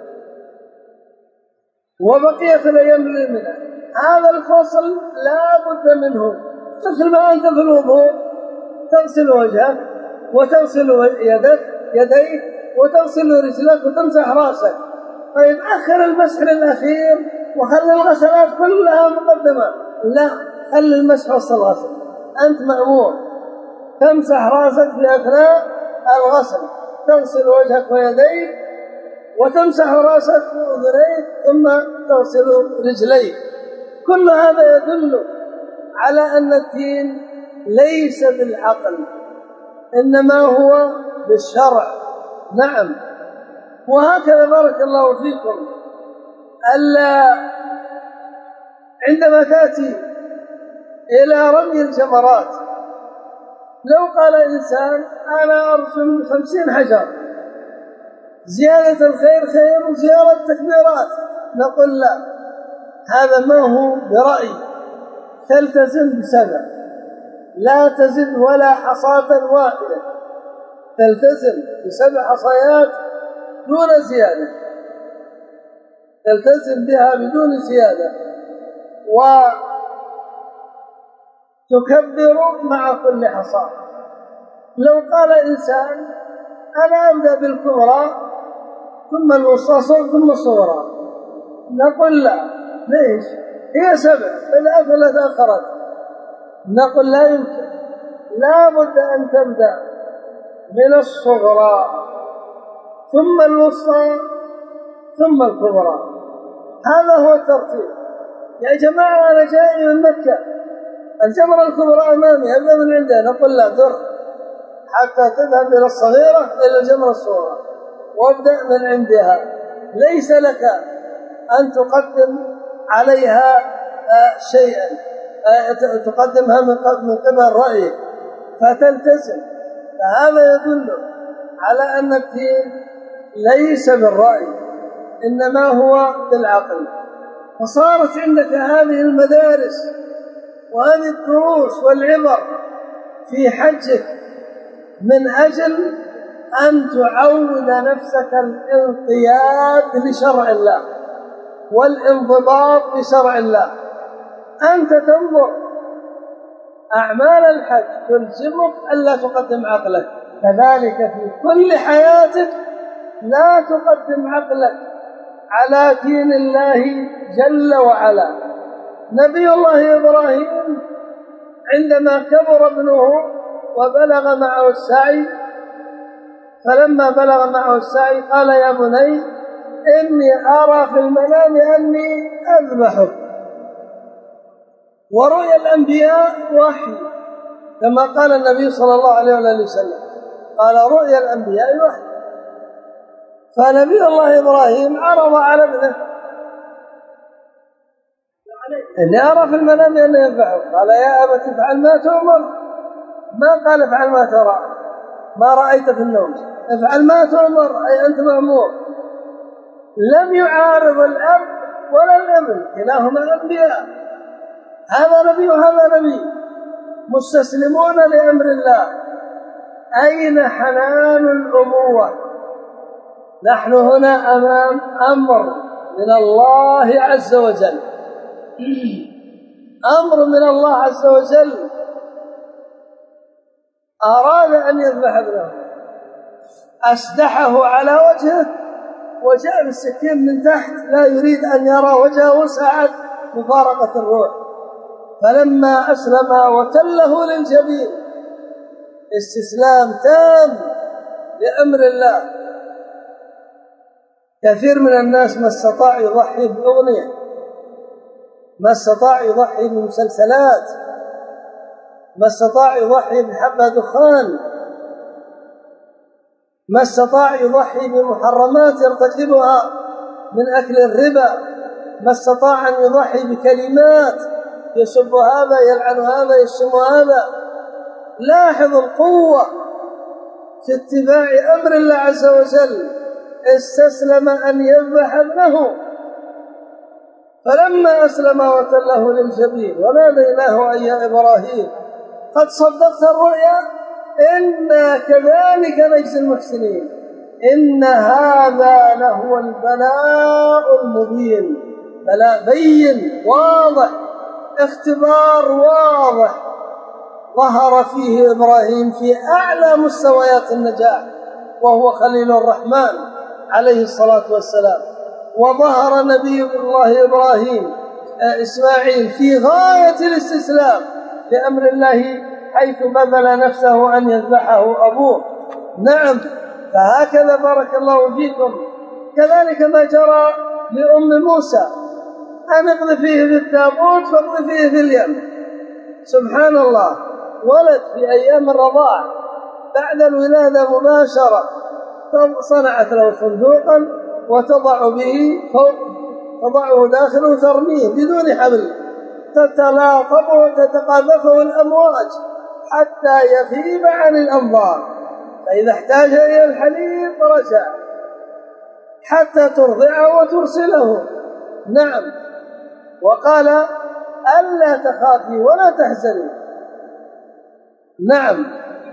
وبقية الأيام لمنى. هذا الفصل لا بد منه. مثل ما أنت في الوضوء تغسل وجهك وتغسل يديك وتغسل رجلك وتمسح رأسك. طيب أخر المسح الأخير وخلي الغسلات كلها مقدمة. لا، خلي المسح وسط الغسل. أنت مأمور تمسح رأسك في أثناء الغسل، تغسل وجهك ويديك وتمسح رأسك وأذنيك ثم تغسل رجليك. كل هذا يدل على أن الدين ليس بالعقل إنما هو بالشرع. نعم. وهكذا بارك الله فيكم ألا عندما تأتي إلى رمي الجمرات، لو قال إنسان أنا أرسم 50 حجر، زيادة الخير خير وزيادة تكبيرات، نقول لا، هذا ما هو برأي. تلتزم ب7، لا تزد ولا حصاة واحدة، تلتزم ب7 حصيات دون زيادة، تلتزم بها بدون زيادة، وتكبر مع كل حصاة. لو قال إنسان أنا أبدأ بالكبرى ثم الوسطى ثم الصغرى، نقول لا. ليش؟ هي 7 فالأفضل تأخرت. نقول لا يمكن، لا بد أن تبدأ من الصغرى ثم الوسطى ثم الكبرى. هذا هو الترتيب. يا جماعة أنا جاي من مكة، الجمرة الكبرى أمامي، أبدأ من عندها. نقول لا، در حتى تذهب إلى الصغيرة إلى الجمرة الصغرى وابدأ من عندها. ليس لك أن تقدم عليها شيئا، تقدمها من قبل رأيك فتلتزم. فهذا يدل على أن الدين ليس بالرأي إنما هو بالعقل. فصارت عندك هذه المدارس وهذه الدروس والعبر في حجك من أجل أن تعود نفسك الانقياد لشرع الله والانضباط بشرع الله. أنت تنظر أعمال الحج تلزمك ألا تقدم عقلك، كذلك في كل حياتك لا تقدم عقلك على دين الله جل وعلا. نبي الله إبراهيم عندما كبر ابنه وبلغ معه السعي، فلما بلغ معه السعي قال يا بني إني أرى في المنام أني أذبحك. ورؤيا الأنبياء وحي، كما قال النبي صلى الله عليه وسلم، قال رؤيا الأنبياء وحي. فنبي الله إبراهيم عرض على ابنه إني أرى في المنام أني يذبحك، قال يا أبت افعل ما تؤمر، ما قال افعل ما ترى، ما رأيت في النوم، افعل ما تؤمر أي أنت مأمور. لم يعارض الأب ولا الابن، كلاهما أنبياء، هذا نبي وهذا نبي، مستسلمون لأمر الله. أين حنان الأبوة؟ نحن هنا أمام أمر من الله عز وجل، أمر من الله عز وجل، أراد أن يذبح ابنه، أسدحه على وجهه وجاء بالسكين من تحت، لا يريد أن يرى وجهه ساعة مفارقة الروح. فلما أسلم وتله للجبين، استسلام تام لأمر الله. كثير من الناس ما استطاع يضحي بأغنية، ما استطاع يضحي بمسلسلات، ما استطاع يضحي بحبة دخان، ما استطاع يضحي بمحرمات يرتكبها من أكل الربا، ما استطاع أن يضحي بكلمات يسب هذا يلعن هذا يشتم هذا. لاحظ القوة في اتباع أمر الله عز وجل، استسلم أن يذبح ابنه. فلما أسلم وتله للجبين وناديناه أي يا إبراهيم قد صدقت الرؤيا إنا كذلك نجزي المحسنين إن هذا لهو البلاء المبين. بلاء بين واضح، اختبار واضح، ظهر فيه إبراهيم في أعلى مستويات النجاح، وهو خليل الرحمن عليه الصلاة والسلام. وظهر نبي الله إبراهيم إسماعيل في غاية الاستسلام لأمر الله، حيث بذل نفسه أن يذبحه أبوه. نعم، فهكذا بارك الله فيكم كذلك ما جرى لأم موسى، أن اقذفيه في التابوت فاقذفيه في اليم. سبحان الله، ولد في أيام الرضاع بعد الولادة مباشرة، صنعت له صندوقا وتضعه داخله ترميه بدون حبل، تتلاطم وتتقاذفه الأمواج حتى يغيب عن الأنظار، فإذا احتاج إلى الحليب رجع حتى ترضعه وترسله. نعم، وقال ألا تخافي ولا تحزني. نعم،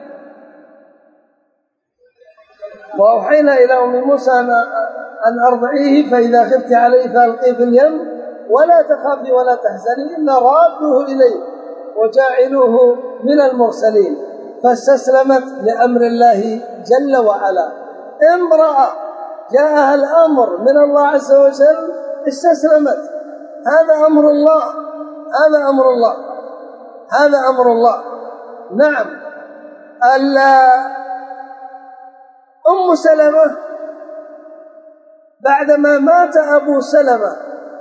وأوحينا إلى أم موسى أن أرضعيه فإذا خفت عليه فألقيه في اليم ولا تخافي ولا تحزني إن رادوه إليه وجاعلوه من المرسلين. فاستسلمت لأمر الله جل وعلا. امرأة جاءها الأمر من الله عز وجل استسلمت. هذا أمر الله، هذا أمر الله، هذا أمر الله. نعم، أم سلمة بعدما مات أبو سلمة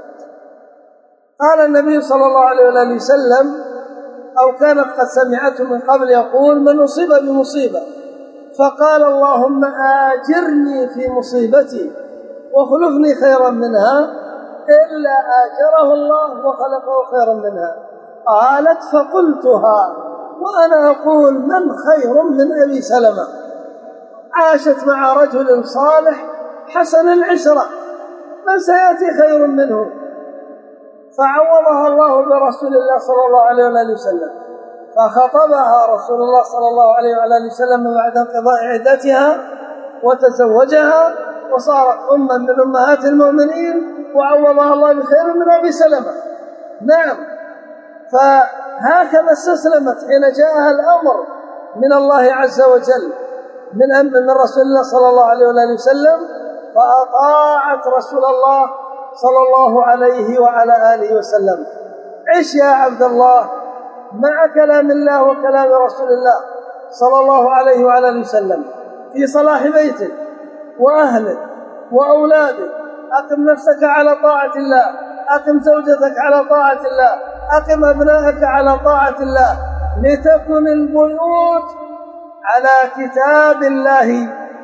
قال النبي صلى الله عليه وسلم، أو كانت قد سمعته من قبل يقول من أصيب بمصيبة فقال اللهم آجرني في مصيبتي واخلفني خيرا منها إلا آجره الله وخلقه خيرا منها. قالت فقلتها وأنا أقول من خير من أبي سلمة؟ عاشت مع رجل صالح حسن العشرة، من سيأتي خير منه؟ فعوضها الله برسول الله صلى الله عليه وسلم، فخطبها رسول الله صلى الله عليه وسلم بعد انقضاء عدتها وتزوجها وصارت أما من أمهات المؤمنين، وعوضها الله بخير من أبي سلمة. نعم، فهكذا استسلمت حين جاءها الأمر من الله عز وجل من رسول الله صلى الله عليه وسلم، فأطاعت رسول الله صلى الله عليه وعلى آله وسلم. عش يا عبد الله مع كلام الله وكلام رسول الله صلى الله عليه وعلى آله وسلم في صلاح بيتك وأهلك وأولادك. أقم نفسك على طاعة الله، أقم زوجتك على طاعة الله، أقم أبنائك على طاعة الله، لتكن البيوت على كتاب الله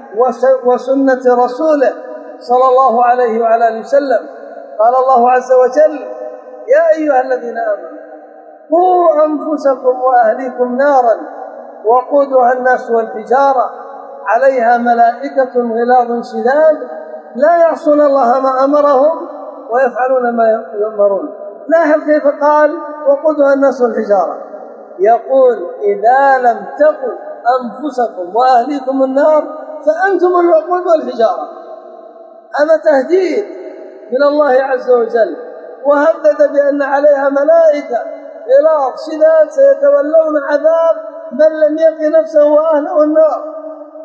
وسنة رسوله صلى الله عليه وعلى آله وسلم. قال الله عز وجل: يا أيها الذين آمنوا قوا أنفسكم وأهليكم نارا وقودها الناس والحجارة عليها ملائكة غلاظ شداد لا يعصون الله ما أمرهم ويفعلون ما يؤمرون. لاحظ كيف قال وقودها الناس والحجارة، يقول إذا لم تقوا أنفسكم وأهليكم النار فأنتم الوقود والحجارة. هذا تهديد من الله عز وجل، وهدد بأن عليها ملائكة غلاظ شداد سيتولون عذاب من لم يق نفسه وأهله النار.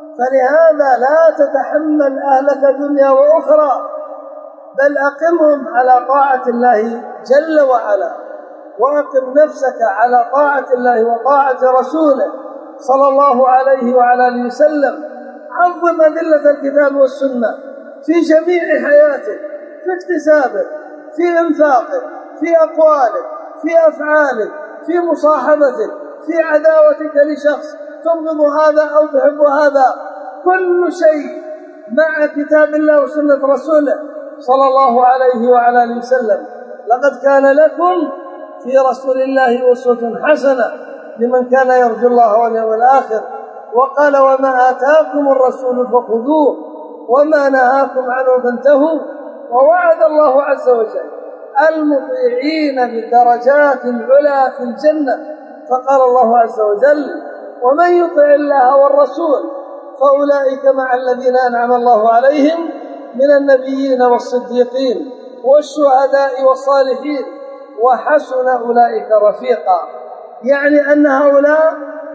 فلهذا لا تتحمل أهلك دنيا وأخرى، بل أقمهم على طاعة الله جل وعلا، وأقم نفسك على طاعة الله وطاعة رسوله صلى الله عليه وعلى آله وسلم. عظم أدلة الكتاب والسنة في جميع حياتك، في اكتسابك، في إنفاقك، في أقوالك، في أفعالك، في مصاحبتك، في عداوتك لشخص تبغض هذا أو تحب هذا، كل شيء مع كتاب الله وسنة رسوله صلى الله عليه وعلى آله وسلم. لقد كان لكم في رسول الله أسوة حسنة لمن كان يرجو الله واليوم الآخر. وقال: وما آتاكم الرسول فخذوه وما نهاكم عنه فانتهوا. ووعد الله عز وجل المطيعين بالدرجات العلى في الجنة، فقال الله عز وجل: ومن يطع الله والرسول فأولئك مع الذين أنعم الله عليهم من النبيين والصديقين والشهداء والصالحين وحسن أولئك رفيقا. يعني أن هؤلاء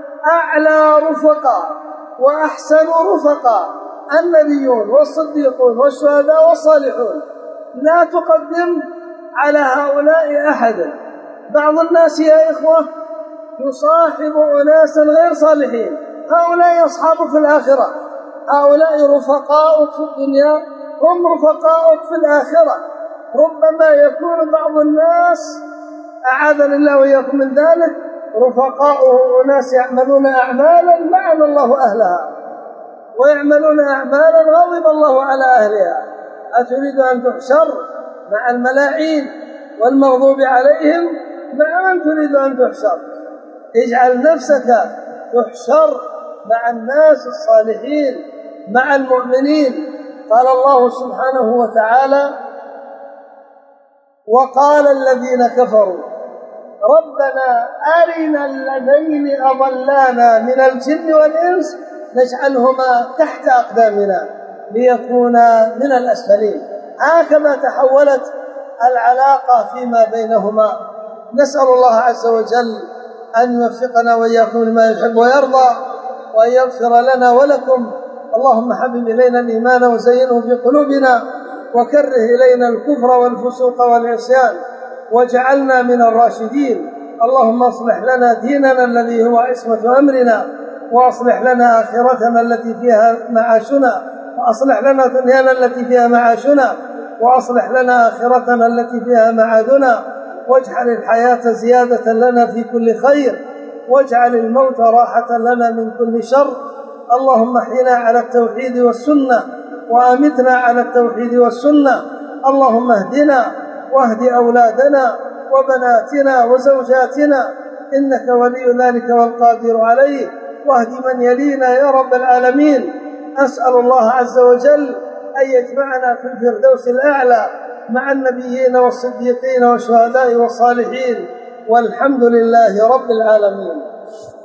أعلى رفقا وأحسن رفقا، النبيون والصديقون والشهداء والصالحون. لا تقدم على هؤلاء أحدا. بعض الناس يا إخوة يصاحب أناسا غير صالحين، هؤلاء أصحابك في الآخرة، هؤلاء رفقاؤك في الدنيا هم رفقاؤك في الآخرة. ربما يكون بعض الناس أعاذنا الله وإياكم من ذلك رفقاؤه أناس يعملون أعمالا لعن الله أهلها، ويعملون أعمالا غضب الله على أهلها. أتريد أن تحشر مع الملاعين والمغضوب عليهم؟ مع من تريد أن تحشر؟ اجعل نفسك تحشر مع الناس الصالحين، مع المؤمنين. قال الله سبحانه وتعالى: وقال الذين كفروا ربنا أرنا الذين أضلانا من الجن والإنس نجعلهما تحت أقدامنا ليكونا من الأسفلين. هكذا تحولت العلاقة فيما بينهما. نسأل الله عز وجل أن يوفقنا وإياكم لما يحب ويرضى، وأن يغفر لنا ولكم. اللهم حبب إلينا الإيمان وزينه في قلوبنا، وكره إلينا الكفر والفسوق والعصيان، واجعلنا من الراشدين. اللهم اصلح لنا ديننا الذي هو عصمة أمرنا، وأصلح لنا آخرتنا التي فيها معاشنا، وأصلح لنا دنيانا التي فيها معاشنا، وأصلح لنا آخرتنا التي فيها معادنا، واجعل الحياة زيادة لنا في كل خير، واجعل الموت راحة لنا من كل شر. اللهم احينا على التوحيد والسنة، وأمتنا على التوحيد والسنة. اللهم اهدنا واهد أولادنا وبناتنا وزوجاتنا، إنك ولي ذلك والقادر عليه، واهد من يلينا يا رب العالمين. أسأل الله عز وجل أن يجمعنا في الفردوس الأعلى مع النبيين والصديقين والشهداء والصالحين، والحمد لله رب العالمين.